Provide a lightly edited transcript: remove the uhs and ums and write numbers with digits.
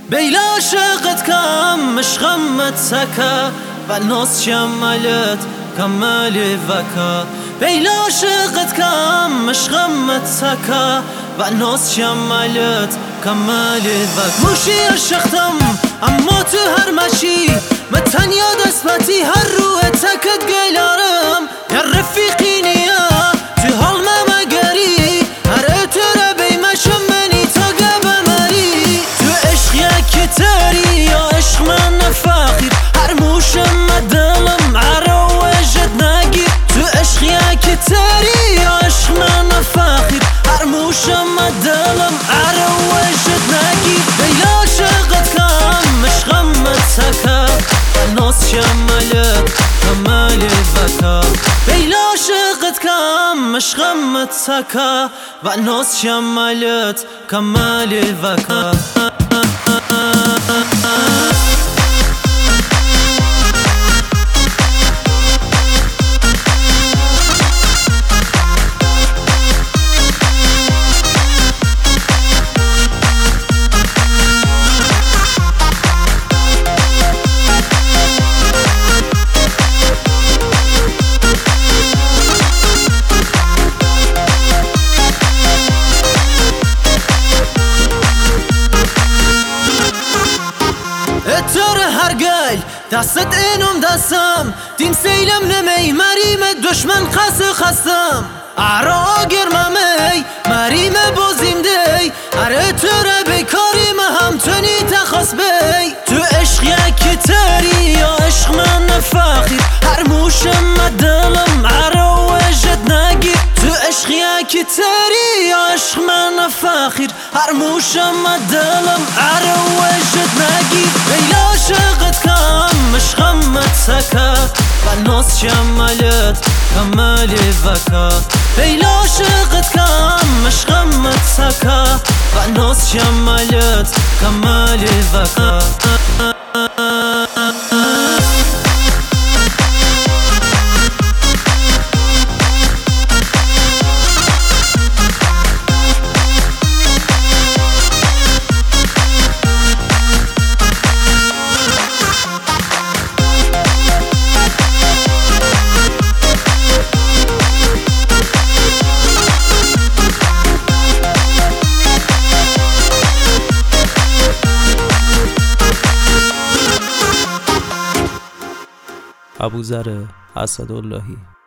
بيلا شغت كم مش غمت سكا والنص شملت كمال فكا بيلا شغت كم مش غمت سكا والنص شملت كمال فكا موشي الشختم اما تو هر مشي متن يا دسمتي هر روح تكت قيلارم يا رفيقي نيا تو هل ما مقري هر اتر بي ما شمني تقب مري تو عشق يك تاري يا عشق من فاخر هر موشم مدلم عروجت نقير تو عشق يك تاري يا عشق من فاخر هر موشم مدلم عروجت نقير بيلا شغت كم مش غمت سكا النص شملت كمال فكا بيلا شغت كم مش غمت سكا والنص شملت كمال فكا دست اینم دستم دیم سیلم نمی مریم دشمن خستم عرا گرممی مریم بازیم دی اره تره بیکاریم هم تنی تخص بی تو عشق یک تری یا عشق من فخیر هر موشم مدلم عرا وجد نگیر تو عشق یک تری یا عشق من فخیر هر موشم مدلم عرا وجد نگیر بیلا شغت کم مش غمت سكا والنص شملت كمال فكا بيلا شغت كم مش غمت سكا والنص شملت كمال فكا ابوذر اسداللهی